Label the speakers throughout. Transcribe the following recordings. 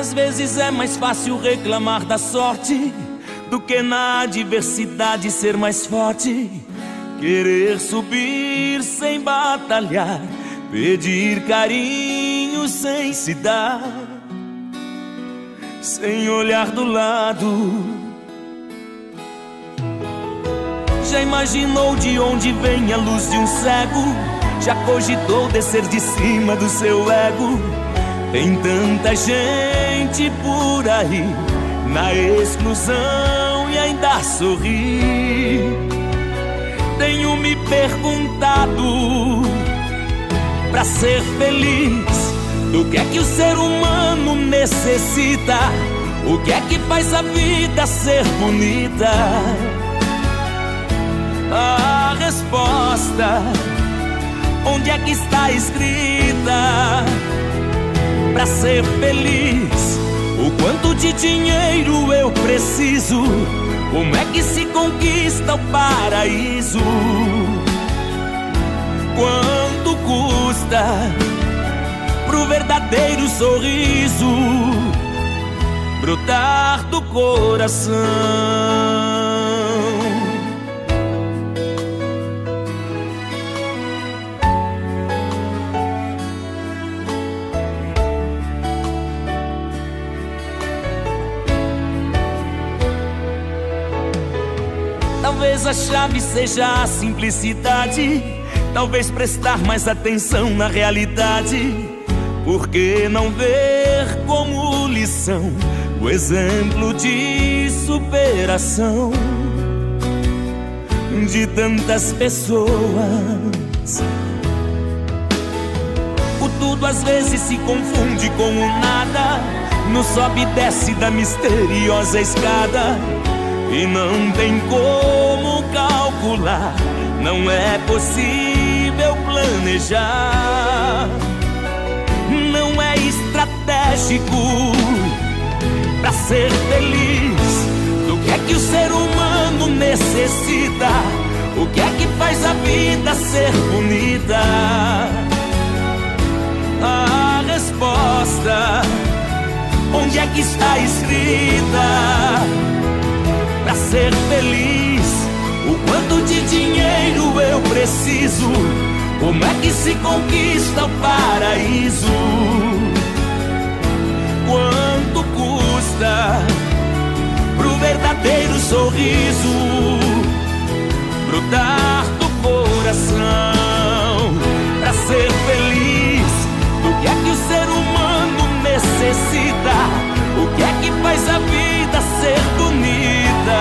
Speaker 1: Às vezes é mais fácil reclamar da sorte do que na adversidade ser mais forte. Querer subir sem batalhar, pedir carinho sem se dar, sem olhar do lado. Já imaginou de onde vem a luz de um cego? Já cogitou descer de cima do seu ego? Tem tanta gente por aí na exclusão e ainda sorri. Tenho me perguntado, pra ser feliz, do que é que o ser humano necessita? O que é que faz a vida ser bonita? A resposta, onde é que está escrita? Pra ser feliz, o quanto de dinheiro eu preciso? Como é que se conquista o paraíso? Quanto custa pro verdadeiro sorriso brotar do coração? Talvez a chave seja a simplicidade, talvez prestar mais atenção na realidade. Por que não ver como lição o exemplo de superação de tantas pessoas? O tudo às vezes se confunde com o nada, no sobe e desce da misteriosa escada. E não tem como calcular, não é possível planejar. Não é estratégico pra ser feliz. Do que é que o ser humano necessita? O que é que faz a vida ser bonita? A resposta, onde é que está escrita? Pra ser feliz, o quanto de dinheiro eu preciso? Como é que se conquista o paraíso? Quanto custa pro verdadeiro sorriso brotar do coração? Pra ser feliz, do que é que o ser humano necessita? O que é que faz a vida ser bonita?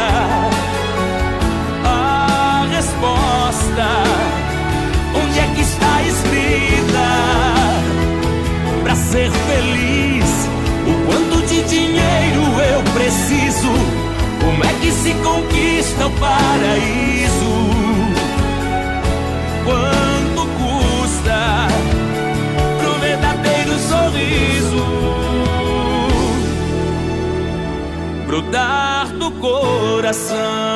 Speaker 1: A resposta, onde é que está escrita? Pra ser feliz, o quanto de dinheiro eu preciso? Como é que se conquista o paraíso? Quanto custa pro verdadeiro sorriso brotar do coração?